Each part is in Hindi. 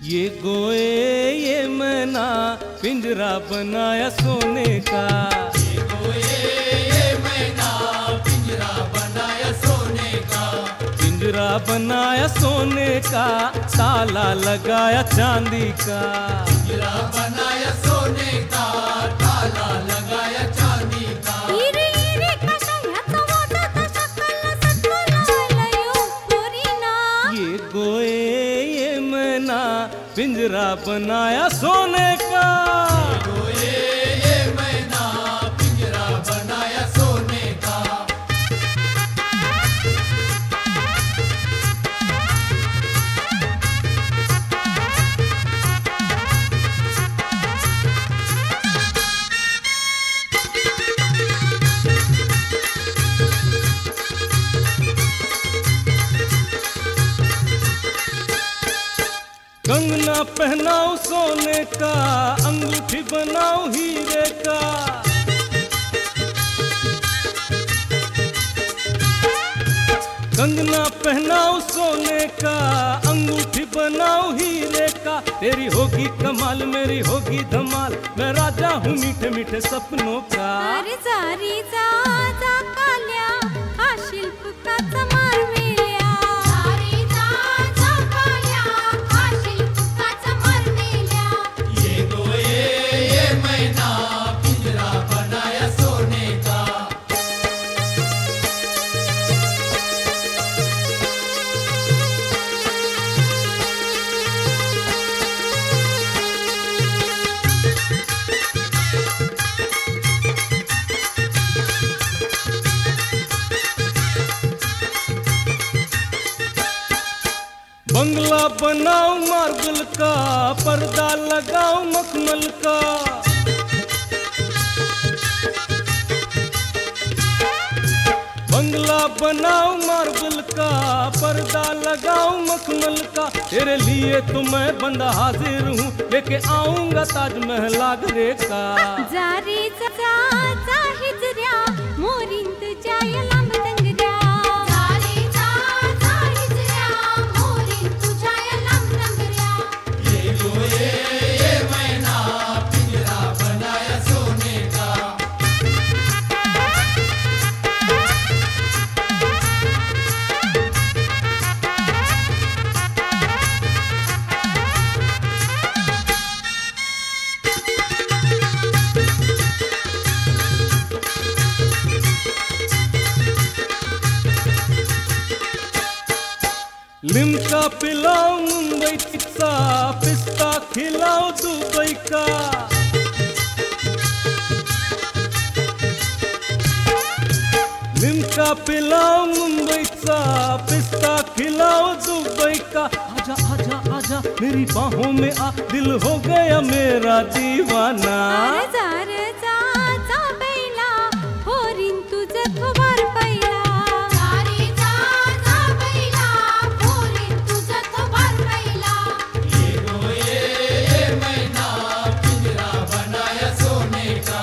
ये गोए ये मैना पिंजरा बनाया सोने का। ये गोए ये मैना पिंजरा बनाया सोने का। पिंजरा बनाया सोने का, ताला लगाया चांदी का। पिंजरा बनाया सोने का, ताला लगाया चांदी का। ये गोए ये मैना पिंजरा बनाया सोने का। गोए ये मैना पिंजरा बनाया सोने का। कंगना पहनाओ सोने का, अंगूठी बनाओ हीरे का। कंगना पहनाओ सोने का, अंगूठी बनाओ हीरे का। तेरी होगी कमाल मेरी होगी धमाल, मैं राजा हूँ मीठे मीठे सपनों का। ये गोए ये मैना पिंजरा बनाया सोने का। बंगला बनाओ मार्बल का, पर्दा लगाओ मखमल का। बंगला बनाओ मार्बल का, पर्दा लगाओ मखमल का। तेरे लिए तो मैं बंदा हाजिर हूँ, लेके आऊंगा ताजमहल आगरे का। ये गोए ये मैना पिंजरा बनाया सोने का। लिमका पिलाओ मुंबई टिक्सा, पिस्ता खिलाओ दुबई का। लिमका पिलाओ मुंबई सा, पिस्ता खिलाओ दुबई का। आजा आजा आजा मेरी बाहों में आ, दिल हो गया मेरा दीवाना। ये गोए ये मैना पिंजरा बनाया सोने का।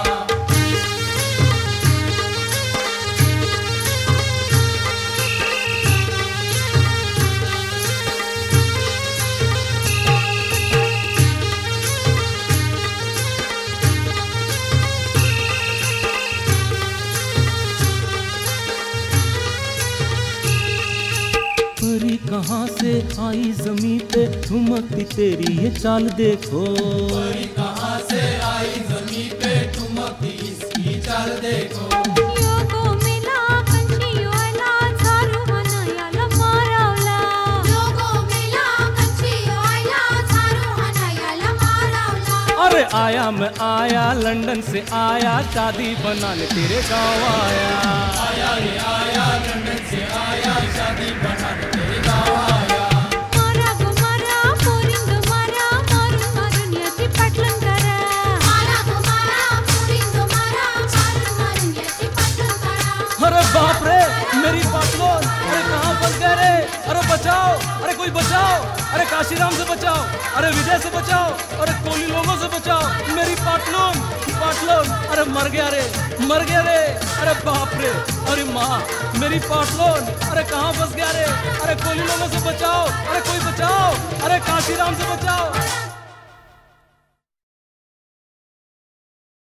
परी कहाँ से आई जमीन पे, ठुमकती तेरी ये चाल देखो। परी कहाँ से आई जमीन पे, ठुमकती इसकी चाल देखो। अरे आया मैं आया लंदन से आया, शादी बनाने तेरे गाँव आया। आया रे आया लंदन से आया, शादी बनाने तेरे गाँव आया। अरे बाप रे मेरी बात लो, अरे कहाँ फंस गए रे, अरे बचाओ, अरे कोई बचाओ, अरे काशीराम से बचाओ, अरे विजय से बचाओ, अरे कोली लोगों से बचाओ, मेरी पाटलून पाटलून, अरे मर गया रे, मर गया रे, अरे बाप रे, अरे माँ मेरी पाटलून, अरे कहाँ फंस गया रे, अरे कोली लोगों से बचाओ, अरे कोई बचाओ, अरे काशीराम से बचाओ।